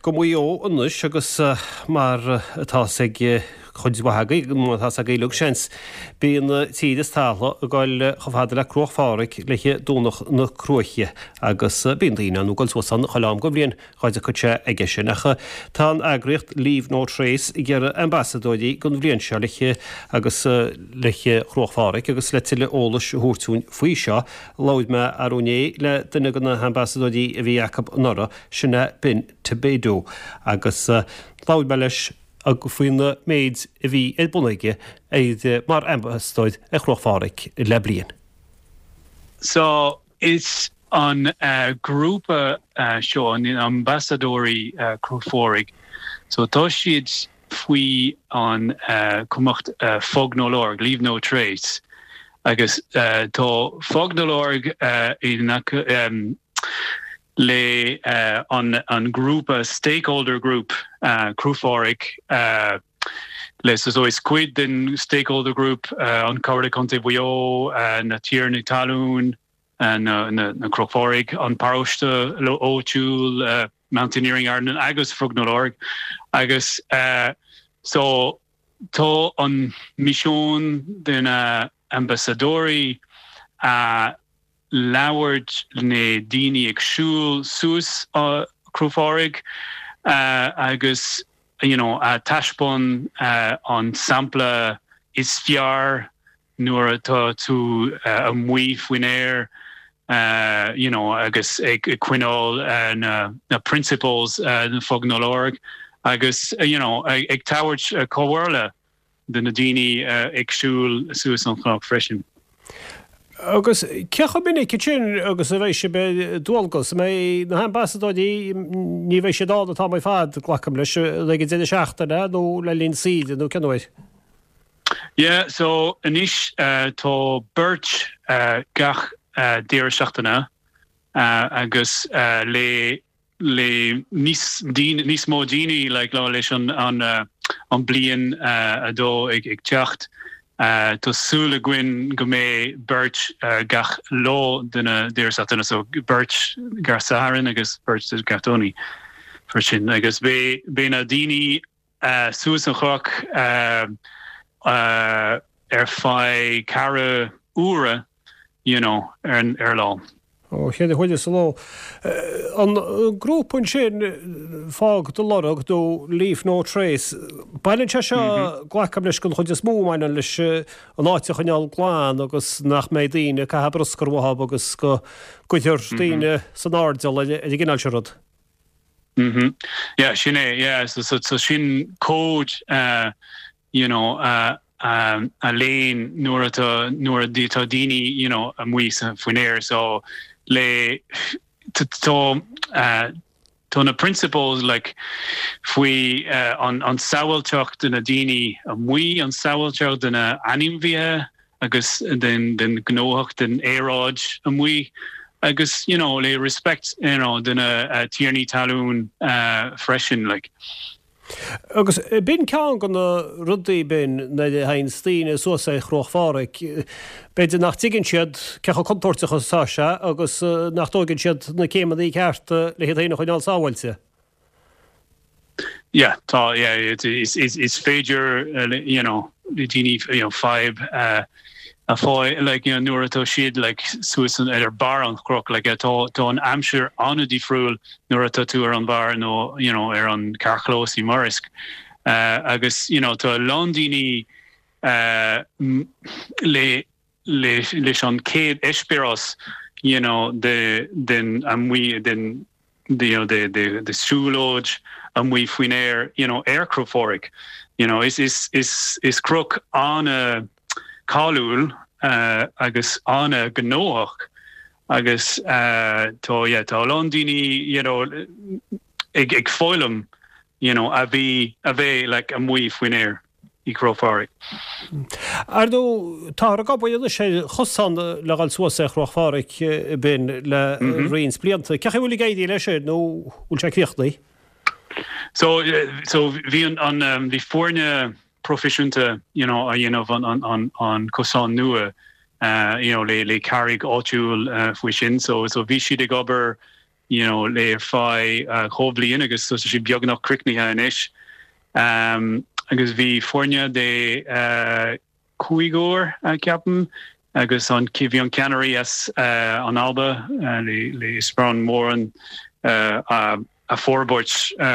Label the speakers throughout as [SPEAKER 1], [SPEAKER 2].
[SPEAKER 1] go mó annis agus mar atá chuidhagaí tá a gailug sens bíon tíidir tála a gáil chofhada le crochfáric leiche dúnach na cruiche agus bíon daoine nógáil suasan chaláam go bblion chuide chute aige sin acha tá agriocht Leave No Trace i ggéar ambassadóidí gon bblion seo leiche agus leiche chrochfáric agus le tiile ólas thuúrtún faoi seo láid me arúné le duine gona ambassadóidí a bhí Jacob Nora sinna bin Tibédó agus láid me leis a go faoine méid a bhí bunaige mar ambassadóid a chrochfáric le blion.
[SPEAKER 2] So it's on grúpa seo an ambassadóí chrochfáric. So tá siad faoi an cumacht Fognolorg, Leave No Trace. Agus tá Fognolorg le an grúpa stakeholder group Crúfáric les is oes quid den stakeholder group an Cáirde Conte Bhuio na Tír na Talún na Crúfáric an Paróiste lo Óitiúil Mountaineering Ireland agus Fognolorg agus so tá an mission den ambassadóri Lauward ne dini exúl sus Crúfáric agus tashpon an sampla is fiar nuair atá tú muí fuinéir agus ag cuineáil na principles na Fognolorg agus ag táhairt comhharla den na daoine agsúil suas an chnáth freisin.
[SPEAKER 1] Agus cecha minic sin agus a bheith se be dúalgus mé na ambassadóidí ní bheith sé dáda tá mai fad ghlacham leis le go déine seachtainna nó le lín siad nó ceanúid.
[SPEAKER 2] Yeah, so anis tá beirt gach déir seachtainna agus le níos mó daoine le lá leis an blian adó ag teacht. Tásúla gin go mé beirt gach lá duna déirsachtainna so beirt gar Saharan agus beirt gatóní for sin agus bé na daoine suas an chroch fai cara úra ar lá.
[SPEAKER 1] Chéad chuide sa lá. An grúpún sin fág do lorug do Leave No Trace. Bailinn se seo ghlacham leis gon chuide smómáine leis an áite chuineáil gláán agus nach méid daoine ce broscar wahab agus go goitir daoine san ardal a gginál se rud.
[SPEAKER 2] Yeah, sin é, so sin cód a léin nuair atá daoine a muí sa fuinéir so le tá na principles like fui an saoilteach den a daoine a muí an saoilteach den a animmhíthe agus den gnóhacht den éráid a muí agus le respect den a tíornaí talún freisin like.
[SPEAKER 1] Agus bin ceann go na rudaí bin na hain stíine suas é chrochfáric beidir nach tuigeann siad cecha contortacha sáise agus nach tógann siad na céimeadaí ceart le héad aine chuineáil sáhailte.
[SPEAKER 2] Yeah, it's féidir le daoine five a fáil nuair atá siad suasan ar bar an chroch tá an amsir anna dífriúil nuair atá tú ar an bar nó ar an carchlós í Marisk agus tá Londíní leis an céad eispéras den amhuí den de súlóid amhuí fuinéir air Crúfáric is croch an cáúil agus anna gnóach agus tá Londíní ag fáilm a bhí a muí fuinéir í Crúfáric.
[SPEAKER 1] Ardó tá a gabhaile sé chosan leáil suas é chrochfáric bin le rions blianta. Cecha bhfuil gaidí leis nó bhfuil sé críochtaí?
[SPEAKER 2] So bhí an bhí fórne proficiente, on Kosan Nua, le carrig áitiúil fuishin, so bhí siad ag obair le fai choblion agus so si biog nach crickni ha inis. Agus vi fornia de Cuigor capan agus an Kivion Canary as an Alba le spran more an a forbort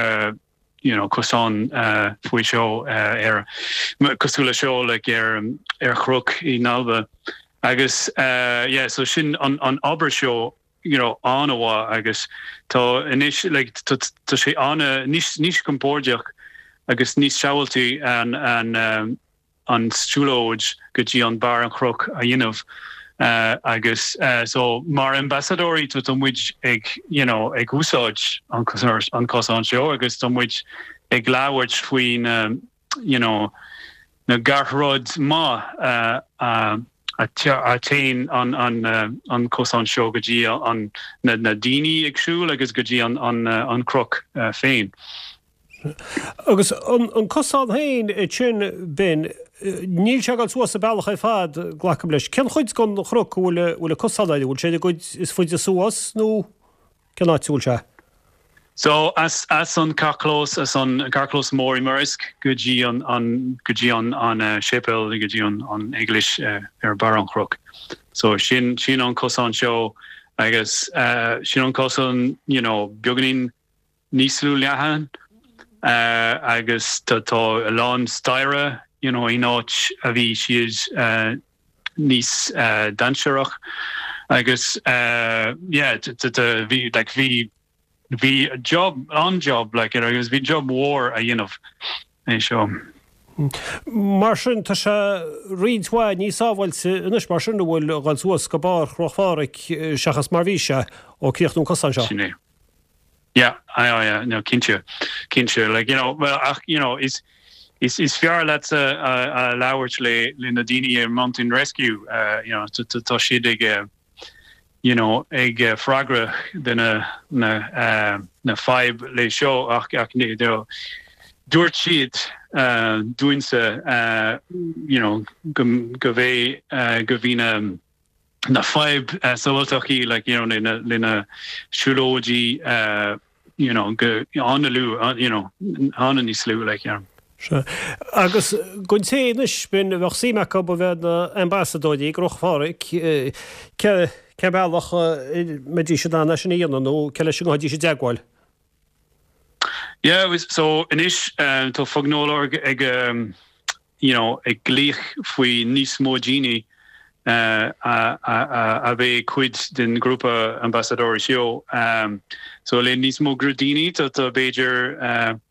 [SPEAKER 2] kosan fui show kosula show like crook in Alba agus so sin an aber show anawa agus to initial like to she ana nish compordiach agus nis shawalty an stuloj goji an bar an crook a agus so mar ambassadori to tom which ag usage an kosan show agus tom which ag laward between na garrod ma a tain an kosan show goji an na dini agsú agus goji an crook féin.
[SPEAKER 1] Agus an kosan hain chin bin níl se gal suas a bailach fad glacham leis. Cen chuid gon chroc bhfuil cosáid bhfuil sé go is fuide suas nó cen áitiúil se?
[SPEAKER 2] So as on Carclós mór I Murisk goji on Shepel goji on English bar an crook. So sin on kosan show I guess sin on kosan bioganin níslu lehan agus tá alon styra inoch a vi she is nís danseach agus vi job like agus vi job war a show.
[SPEAKER 1] Mar sin tá se riadhá ní sáhfuil inis mar sin bhfuil gáil suas go bar chrochfáric seachas mar bhíse ó cíochtún cosan seo.
[SPEAKER 2] Yeah, no, kinche, like well, is fair that's a large le Nadini Mountain Rescue, to shidig, eg fragra than na 5 le show ach door sheet doing se gove govina na 5 sawaltaki like lina shuloji go onlu anani slu like
[SPEAKER 1] agus gon ténis bin bheith síach go bheith na ambassadóí grochfáric ce bailach medí se dána sin íana nó ce lei sin gáidí sé deagháil.
[SPEAKER 2] Yeah, so inis to fognólar ag ag glích faoi níos mó Gini a bheith cuid den grúpa ambassadóir seo. So le níos mó grúdíní to Beiger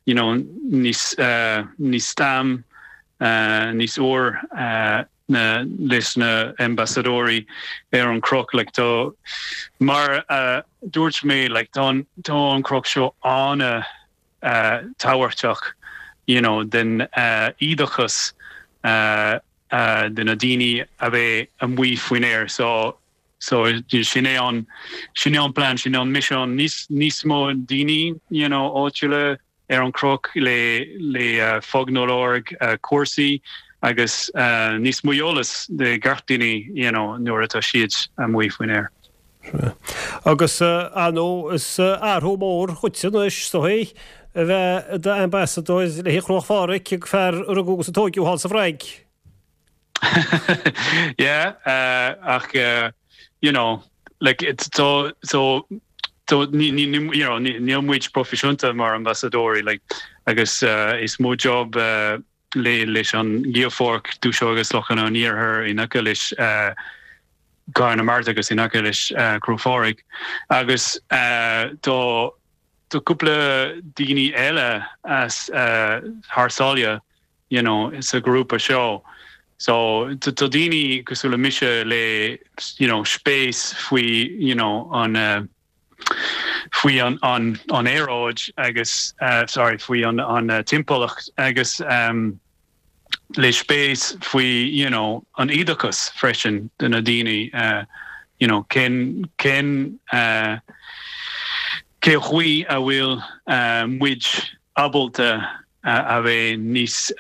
[SPEAKER 2] nís stam nís or leis na ambassadóri an croc like to mar dúirt mé like tá an croc seo an táhairteach den ídachas den a daoine a bheith an mhuí faoin air so sinné an plan sinné an mission níos mó daoine áitiúile an croc le fognólorg cuasaí agus níos muolas de gartaí nuair atá siad an mhuí faoin air.
[SPEAKER 1] Agus anó is arthó mór chuitean is so hé bheith de ambassadóis le chrochfáric ag fear agus a tógiú hall sa bhreig.
[SPEAKER 2] Yeah, ach like it's so níl muid profisiúnta mar ambassadóri like agus is mó job leis an geofork dú seo agus lochan an níorthir inacha leis Garna Marta agus inacha leis crofáric agus tó cúpla daoine eile as Harsália it's a group of show. So to daoine cosúla mise le space faoi fui on aeroid agus fui on timpolach agus le space fui an idachas freshen den a daoine ken ke hui a bhfuil muid abalta a bheith níos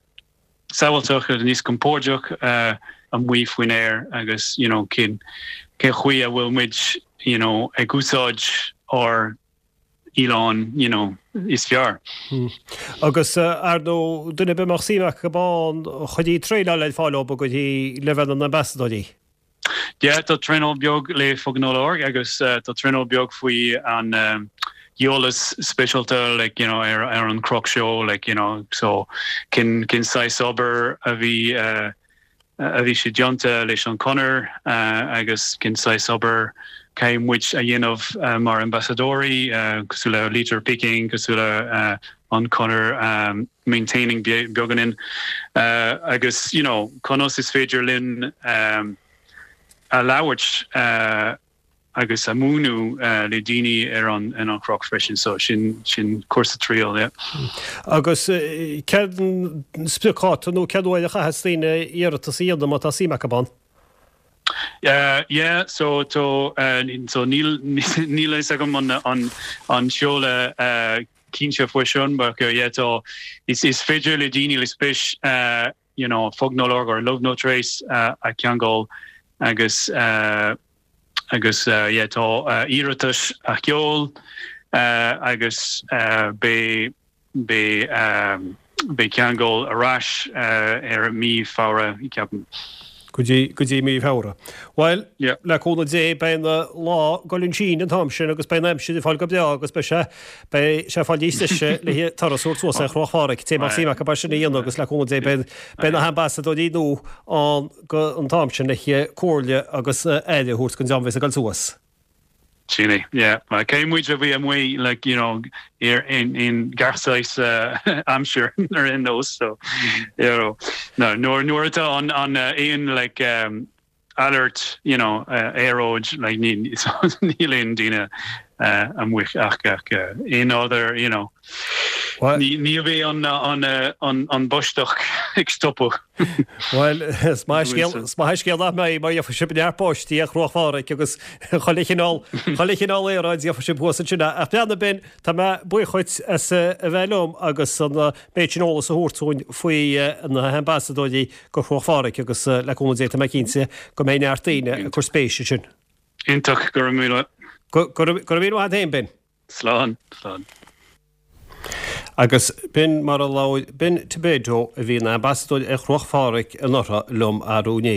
[SPEAKER 2] saoilteach níos compórdeach an mhuí faoin air agus ke chuia will which a gusaj or Elon, is fear.
[SPEAKER 1] Agus nó duna be mar síach go bán chodí tréile le fáil go dí lehan an ambassadí.
[SPEAKER 2] Ja, dat treno biog le fognolorg, agus dat treno biog fui an Yolas specialta, like, Aaron Croc show, like, so can sai sober a vi shidjonta le Sean Connor, agus can sai sober came which a yin of mar ambassadori, kusula liter picking, kusula on Connor maintaining bioganin, agus, Conos is Fager Lynn, Lawich, agus amunu le dini an croc freshen, so shin course trial, yeah.
[SPEAKER 1] Agus ken spikát no kedóide chahastíine iarta síadam a símacaban.
[SPEAKER 2] Yeah, so Neil sagam on shola Kinsha Fushon, but yeah, so is Fager le dini le spish fognolog or love no trace a Kiangol agus yeah to irritus akiol agus be Kiangol arash mi fara ikapn
[SPEAKER 1] Could you move howra? Well, yeah, like all the day by the law, Golinchine and Thompson, agus by them, she fall up the August, by Sheffaldis, the Tarasort was a Roharic, Tim Sima Capacity, and August like all the day by the ambassador, do on Thompson, here, Corlia, August Eddie, who's consumed to us.
[SPEAKER 2] Chile, yeah. I came with VMway, like, here in Garsice, Hampshire, or in those, so, no, Norita on Ian, like, alert, aero, like, Neil Dina, I'm with in other, Nieve on Bushdock, Extopo.
[SPEAKER 1] Well, smaishgel that may for shipping airpost, the Roharic, because Holichinol airlines, for ship was a plan the bin, Tama Boyhoits as a velum, August on the Machinol, so horse fui and the ambassador, go Roharic, because like all the McKinsey, go main artine, course station.
[SPEAKER 2] Intak Goramila.
[SPEAKER 1] Goramila had him bin.
[SPEAKER 2] Slán.
[SPEAKER 1] Agus bin mar a bin Tibedo a bhí an ambassador a Roharic an ortha lum a rúne.